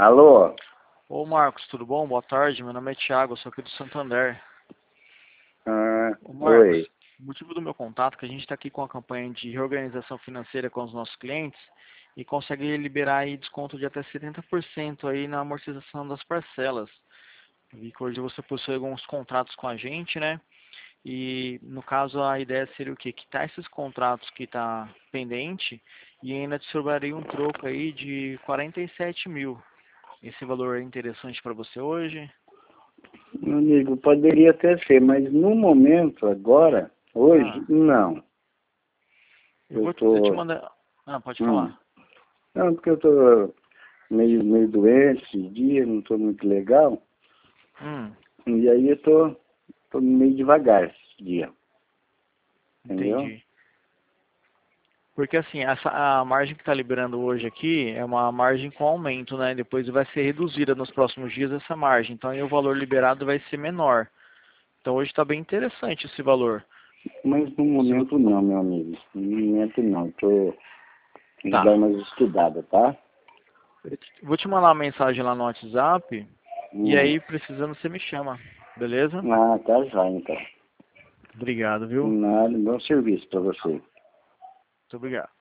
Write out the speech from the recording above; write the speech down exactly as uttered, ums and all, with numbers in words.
Alô? Ô Marcos, tudo bom? Boa tarde, meu nome é Thiago, eu sou aqui do Santander. Ah, Ô Marcos, oi. o motivo do meu contato é que a gente está aqui com a campanha de reorganização financeira com os nossos clientes e consegue liberar aí desconto de até setenta por cento aí na amortização das parcelas. Eu vi que hoje você possui alguns contratos com a gente, né? E no caso a ideia seria o quê? Quitar esses contratos que está pendente e ainda te sobraria um troco aí de quarenta e sete mil. Esse valor é interessante para você hoje? Meu amigo, poderia até ser, mas no momento, agora, Ah, hoje, não. eu Eu vou te, eu te tô. mandar. Ah, pode Hum, falar. não, porque eu tô meio, meio doente esses dias, não tô muito legal. Hum, E aí eu tô, tô meio devagar esses dias, entendeu? entendi. Porque assim, essa, a margem que está liberando hoje aqui é uma margem com aumento, né? Depois vai ser reduzida nos próximos dias essa margem. Então aí o valor liberado vai ser menor. Então hoje está bem interessante esse valor. Mas no Se vo- momento não, meu amigo. No momento não. Tô tem que dar Tá. umas estudadas, tá? Eu te- Vou te mandar uma mensagem lá no WhatsApp e Hum. aí precisando você me chama. Beleza? Ah, tá já então. Obrigado, viu? Muito Nada, bom serviço pra você. obrigado.